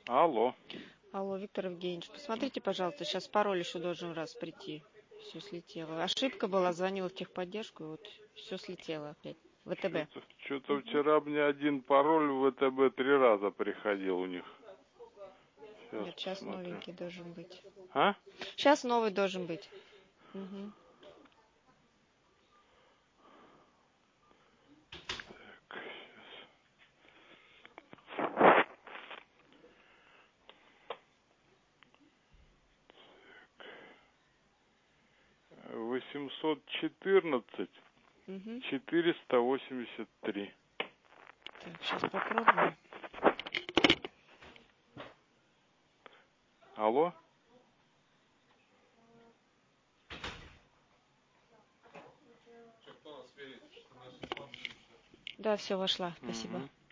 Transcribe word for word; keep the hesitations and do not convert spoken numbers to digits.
Алло. Алло, Виктор Евгеньевич, посмотрите, пожалуйста, сейчас пароль еще должен раз прийти. Все слетело. Ошибка была, звонила в техподдержку, и вот все слетело опять. ВТБ. Что-то, что-то вчера мне один пароль в ВТБ три раза приходил у них. Сейчас Нет, сейчас посмотрю. новенький должен быть. А? Сейчас новый должен быть. Угу. Так, сейчас. восемьсот четырнадцать Угу. четыреста восемьдесят три. Так, сейчас попробуем. Алло? Да, все, вошла. Спасибо. Угу.